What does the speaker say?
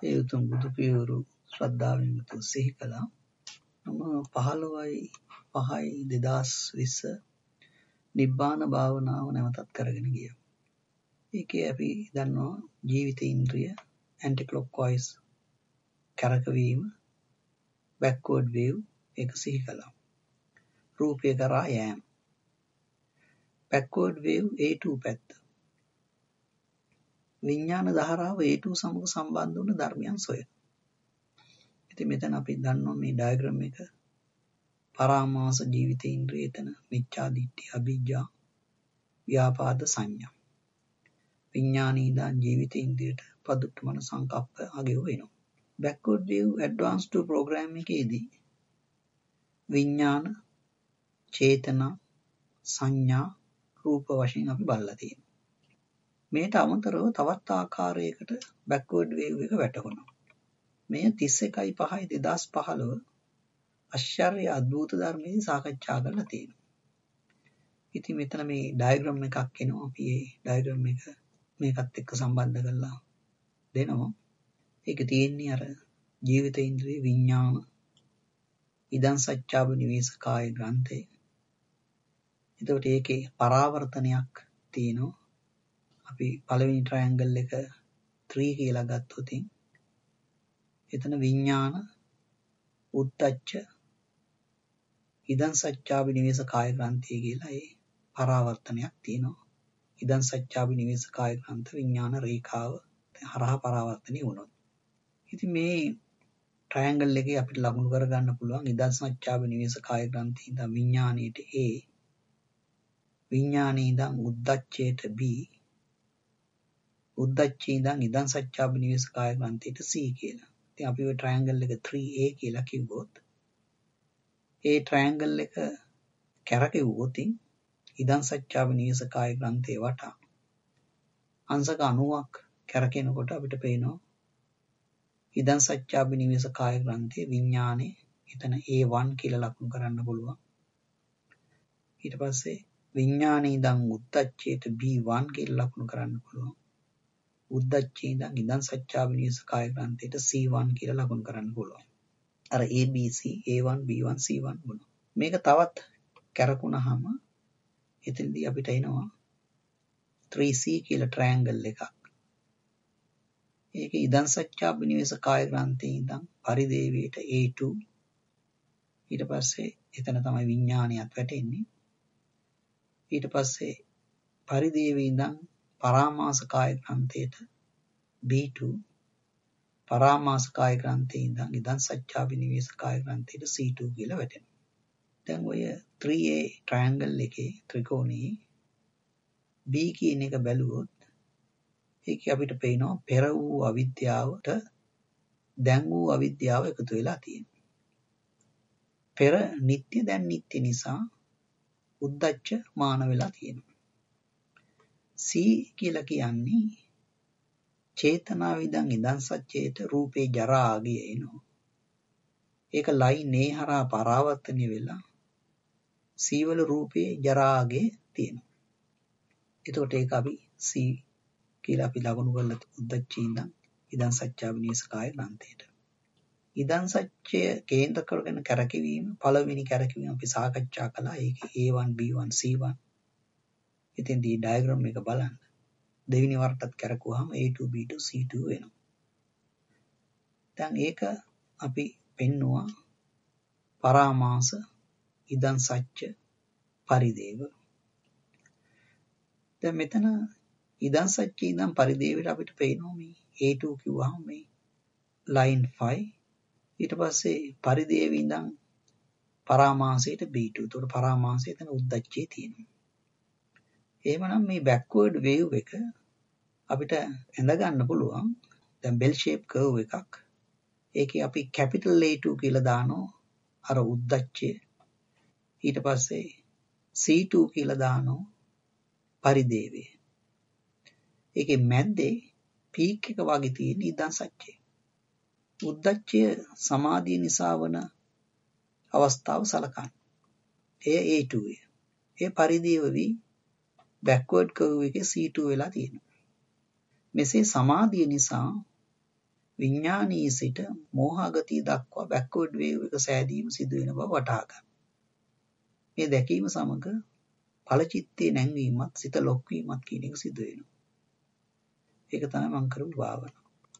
ඒ උතුම් බුදු පියවරු ශ්‍රද්ධාවෙන් යුතුව සිහි කළා. මම 15/5/2020 නිබ්බාන භාවනාව නැවතත් කරගෙන ගියා. ඒකේ අපි දන්නවා ජීවිත ඉන්ද්‍රිය ඇන්ටි ක්ලොක්වයිස් කරකවීම බෑක්වර්ඩ් වේව් ඒක සිහි කළා. රූපය කරා යෑම බෑක්වර්ඩ් වේව් A2 පැත්ත. විඥාන ධාරාව A2 සමග සම්බන්ධ වුණ ධර්මයන් සොයන. ඉතින් මෙතන අපි දන්නවා මේ ඩයග්‍රෑම් එක පරාමාස ජීවිත ඉන්ද්‍රිය එතන මිච්ඡා දිට්ඨි අභිජ්ජා ව්‍යාපාද සංඥා. විඥානී දාන ජීවිත ඉන්ද්‍රියට පදුට්ටමන සංකප්ප අගය වෙනවා. බෑක්වර්ඩ් වේව් ඇඩ්වාන්ස්ඩ් ප්‍රෝග්‍රෑම් එකේදී විඥාන චේතනා සංඥා රූප වශයෙන් අපි බලලා තියෙනවා. මේට අමතරව තවත් ආකාරයකට බෑක්වර්ඩ් වේව් එක වැටහුණා. මෙය 31/5/2015 ආශ්චර්ය අద్භූත ධර්මයේ සාකච්ඡා කරලා තියෙනවා. ඉතින් මෙතන මේ ඩයග්‍රෑම් එකක් එනවා. අපි මේ ඩයග්‍රෑම් එක මේකත් එක්ක සම්බන්ධ කරලා දෙනවා. ඒක තියෙන්නේ අර ජීවිත ඉන්ද්‍රිය විඥාන ඉදන් සච්චාබ නිවේසකාය ග්‍රන්ථය. එතකොට ඒකේ පරාවර්තනයක් තියෙනවා. අපි පළවෙනි ට්‍රයැන්ගල් එක 3 කියලා ගත්තොත් එතන විඥාන උද්දච්ච ඉදන් සච්චාබ නිවේසකාය ග්‍රන්ථය කියලා ඒ පරාවර්තනයක් තියෙනවා. ඉදන් සච්චාබ නිවේසකාය ග්‍රන්ථ විඥාන රේඛාව හරහා පරාවර්තනය වුණොත්. ඉතින් මේ ට්‍රයැන්ගල් එකේ අපිට ලකුණු කරගන්න පුළුවන් ඉදන් සච්චාබ නිවේසකාය ග්‍රන්ථය ඉඳන් විඥාණයට A විඥානේ ඉඳන් උද්දච්චයට B උද්දච්චේ ඉඳන් ඉදන් සච්චාබ නිවේසකාය ග්‍රන්ථයට C කියලා. ඉතින් අපි ඔය ට්‍රයැන්ගල් එක 3A කියලා කිව්වොත් ඒ ට්‍රයැන්ගල් එක කැරකෙව්වොත් ඉදන් සච්චාබ නිවේසකාය ග්‍රන්ථේ වටා අංශක 90ක් කැරකෙනකොට අපිට පේනවා ඉදන් සච්චාබ නිවේසකාය ග්‍රන්ථයේ විඥානේ එතන A1 කියලා ලකුණු කරන්න පුළුවන්. ඊට පස්සේ විඥානේ ඉඳන් උද්දච්චයට B1 කියලා ලකුණු කරන්න පුළුවන්. උද්දච්චේ ඉඳන් ඉදන් සච්චාබ නිවේසකාය ග්‍රන්ථයට C1 කියලා ලකුණු කරන්න පුළුවන්. අර ABC A1 B1 C1 වුණා. මේක තවත් කැරකුණාම එතනදී අපිට එනවා 3C කියලා ට්‍රයැන්ගල් එකක්. ඒකේ ඉදන් සච්චාබ නිවේසකාය ග්‍රන්ථයේ ඉඳන් පරිදේවයට A2 ඊට පස්සේ එතන තමයි විඥානියත් වැටෙන්නේ. ඊට පස්සේ පරිදේවේ ඉඳන් පරාමාසකාය ග්‍රන්ථයට B2 පරාමාසකාය ග්‍රන්ථයේ ඉඳන් ඉදන් සච්චාබ නිවේසකාය ග්‍රන්ථයට C2 කියලා වැටෙනවා. දැන් ඔය 3A ට්‍රයැන්ගල් එකේ ත්‍රිකෝණයේ B කියන එක බැලුවොත් ඒකේ අපිට පේනවා පෙර වූ අවිද්‍යාවට දැන් වූ අවිද්‍යාව එකතු වෙලා තියෙනවා. පෙර නිට්ටය දැන් නිට්ටය නිසා උද්දච්ච මාන වෙලා තියෙනවා. C කියලා කියන්නේ චේතනාව ඉඳන් ඉදන් සච්චේට රූපේ ජරා ආගිය එනවා. ඒක ලයින් A හරහා පරාවර්තනය වෙලා C වල රූපේ ජරා ආගේ තියෙනවා. එතකොට ඒක අපි C කියලා අපි ලකුණු කරලා උද්දච්චේ ඉඳන් ඉදන් සච්චාබ නිවේසකාය ග්‍රන්ථයට. ඉදන් සච්චය කේන්ද්‍ර කරගෙන කැරකෙවීම පළවෙනි කැරකෙවීම අපි සාකච්ඡා කළා. ඒකේ A1 B1 C1. ඉතින්දී ඩයග්‍රෑම් එක බලන්න. දෙවෙනි වරටත් කැරකුවාම A2 B2 C2 වෙනවා. දැන් ඒක අපි පෙන්නවා පරාමාස ඉදන් සච්ච පරිදේව. දැන් මෙතන ඉදන් සච්ච ඉදන් පරිදේවට අපිට පේනවා මේ A2 කිව්වහම මේ line 5 ඊට පස්සේ පරිදේවේ ඉඳන් පරාමාසයට B2. ඒතකොට පරාමාසය එතන උද්දච්චයේ තියෙනවා. එහෙමනම් මේ බෑක්වර්ඩ් වේව් එක අපිට ඇඳ ගන්න පුළුවන්. දැන් බෙල් ෂේප් කර්ව් එකක්. ඒකේ අපි කැපිටල් A2 කියලා දානවා අර උද්දච්චය. ඊට පස්සේ C2 කියලා දානවා පරිදේවේ. ඒකේ මැද්දේ පීක් එක වගේ තියෙන ඉදන් සච්චය. උද්දච්චය සමාධිය නිසා වන අවස්ථාව සලකන්න. එය A2 ය. ඒ පරිදේව වී බෑක්වර්ඩ් කර්ව් එකේ C2 වෙලා තියෙනවා. මෙසේ සමාධිය නිසා විඥානීය සිට මෝහගතිය දක්වා බැක්වර්ඩ් වේව් එක සෑදීම සිදු වෙන බව වටහා ගන්න. මේ දැකීම සමග ඵලචිත්තේ නැංවීමත් සිත ලොක් වීමත් කියන එක සිදු වෙනවා. ඒක තමයි මම කරපු භාවනාව.